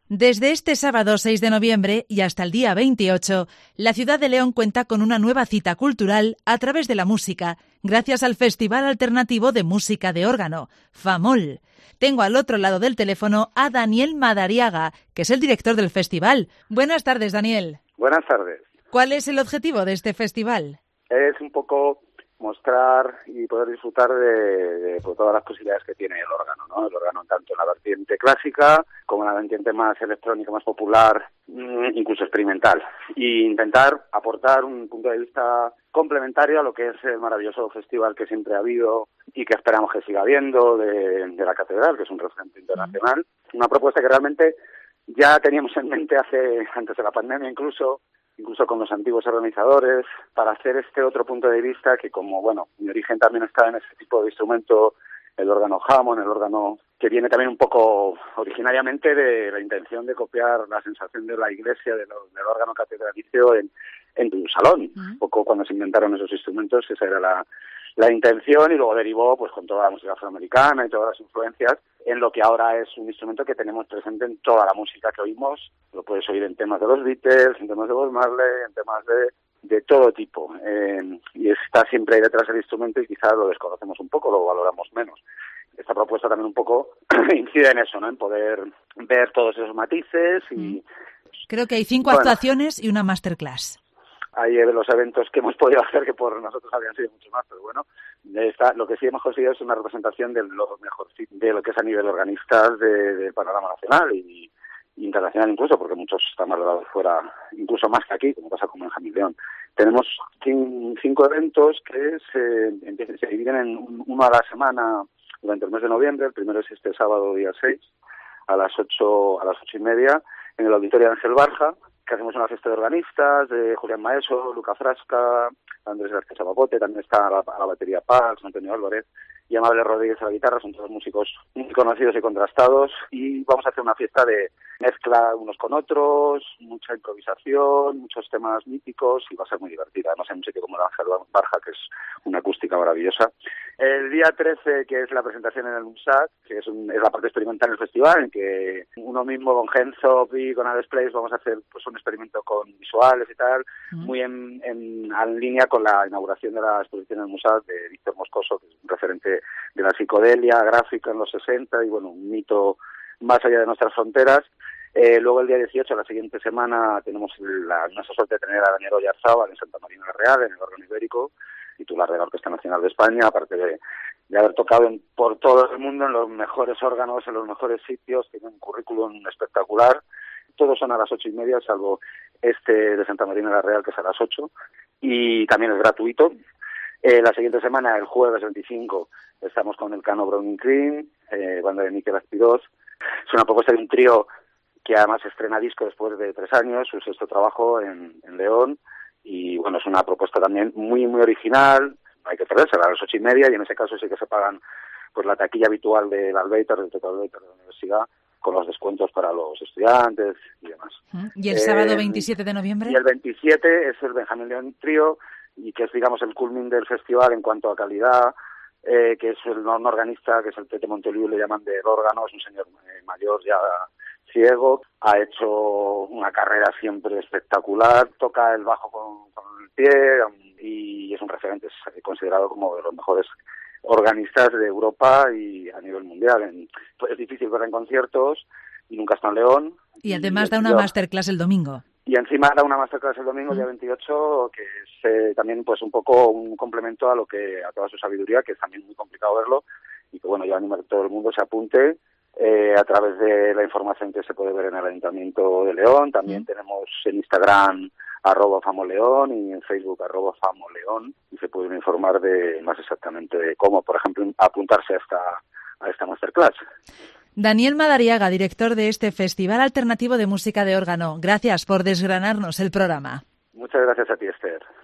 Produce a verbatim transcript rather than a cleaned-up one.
Desde este sábado seis de noviembre y hasta el día veintiocho, la ciudad de León cuenta con una nueva cita cultural a través de la música, gracias al Festival Alternativo de Música de Órgano, FAMOL. Tengo al otro lado del teléfono a Daniel Madariaga, que es el director del festival. Buenas tardes, Daniel. Buenas tardes. ¿Cuál es el objetivo de este festival? Es un poco mostrar y poder disfrutar de, de por todas las posibilidades que tiene el órgano, ¿no? El órgano tanto en la vertiente clásica como en la vertiente más electrónica, más popular, incluso experimental. Y intentar aportar un punto de vista complementario a lo que es el maravilloso festival que siempre ha habido y que esperamos que siga habiendo de, de la Catedral, que es un referente internacional. Una propuesta que realmente ya teníamos en mente hace antes de la pandemia incluso, incluso con los antiguos organizadores, para hacer este otro punto de vista que, como, bueno, mi origen también está en ese tipo de instrumento, el órgano Hammond, el órgano que viene también un poco originariamente de la intención de copiar la sensación de la iglesia, de lo, del órgano catedralicio en, en un salón. Uh-huh. Un poco cuando se inventaron esos instrumentos, esa era la, la intención, y luego derivó pues con toda la música afroamericana y todas las influencias en lo que ahora es un instrumento que tenemos presente en toda la música que oímos. Lo puedes oír en temas de los Beatles, en temas de Bob Marley, en temas de, de todo tipo. Eh, y está siempre ahí detrás del instrumento y quizás lo desconocemos un poco, lo valoramos menos. Esta propuesta también un poco incide en eso, ¿no? En poder ver todos esos matices y... Creo que hay cinco bueno, actuaciones y una masterclass. Hay los eventos que hemos podido hacer que por nosotros habrían sido mucho más, pero bueno, esta, lo que sí hemos conseguido es una representación de lo mejor de lo que es a nivel organistas del de panorama nacional y, y internacional incluso, porque muchos están valorados fuera, incluso más que aquí, como pasa con Benjamín León. Tenemos cinco eventos que se, se dividen en uno a la semana durante el mes de noviembre. El primero es este sábado día seis a las ocho a las ocho y media en el Auditorio de Ángel Barja, que hacemos una fiesta de organistas, de Julián Maeso, Luca Frasca, Andrés García Chapapote, también está a la, a la batería Pax, Antonio Álvarez y Amable Rodríguez a la guitarra, son todos músicos muy conocidos y contrastados, y vamos a hacer una fiesta de mezcla unos con otros, mucha improvisación, muchos temas míticos, y va a ser muy divertida. Además hay un sitio como el Ángel Barja, que es una acústica maravillosa. El día trece, que es la presentación en el MUSAC, que es, un, es la parte experimental del festival, en que uno mismo con Genzop y con Alex Place vamos a hacer pues un experimento con visuales y tal, mm. muy en, en, en línea con la inauguración de la exposición en el MUSAC de Víctor Moscoso, que es un referente de la psicodelia gráfica en los sesenta y, bueno, un mito más allá de nuestras fronteras. Eh, luego el día dieciocho, la siguiente semana, tenemos la inmensa suerte de tener a Daniel Oyarzábal en Santa Marina la Real, en el órgano ibérico, titular de la Orquesta Nacional de España, aparte de, de haber tocado en, por todo el mundo en los mejores órganos, en los mejores sitios, tiene un currículum espectacular. Todos son a las ocho y media, salvo este de Santa Marina la Real, que es a las ocho, y también es gratuito. Eh, la siguiente semana, el jueves veinticinco, estamos con el Cano Browning Cream, eh, banda de Miquel Aspiros. Es una propuesta de un trío que además estrena disco después de tres años, su sexto trabajo en, en León, y bueno, es una propuesta también muy muy original. Hay que perderse a las ocho y media, y en ese caso sí que se pagan pues la taquilla habitual del Albéitar, del Teatro Albéitar de la Universidad, con los descuentos para los estudiantes y demás. ¿Y el eh, sábado veintisiete de noviembre? Y el veintisiete es el Benjamín León Trío, y que es, digamos, el culmin del festival en cuanto a calidad, eh, que es el non organista, que es el Tete Montoliu, le llaman del órgano, es un señor eh, mayor ya ciego, ha hecho una carrera siempre espectacular, toca el bajo con, con el pie y es un referente, es considerado como de los mejores organistas de Europa y a nivel mundial. En, pues es difícil verlo en conciertos y nunca está en León. Y además y, da una yo, masterclass el domingo. Y encima da una masterclass el domingo, mm. día veintiocho, que es eh, también pues un poco un complemento a lo que a toda su sabiduría, que es también muy complicado verlo, y que bueno, yo animo a que todo el mundo se apunte eh, a través de la información que se puede ver en el Ayuntamiento de León. También mm. tenemos en Instagram arroba famoleón y en Facebook arroba famoleón, y se pueden informar de más exactamente de cómo, por ejemplo, apuntarse a esta, a esta masterclass. Daniel Madariaga, director de este Festival Alternativo de Música de Órgano, gracias por desgranarnos el programa. Muchas gracias a ti, Esther.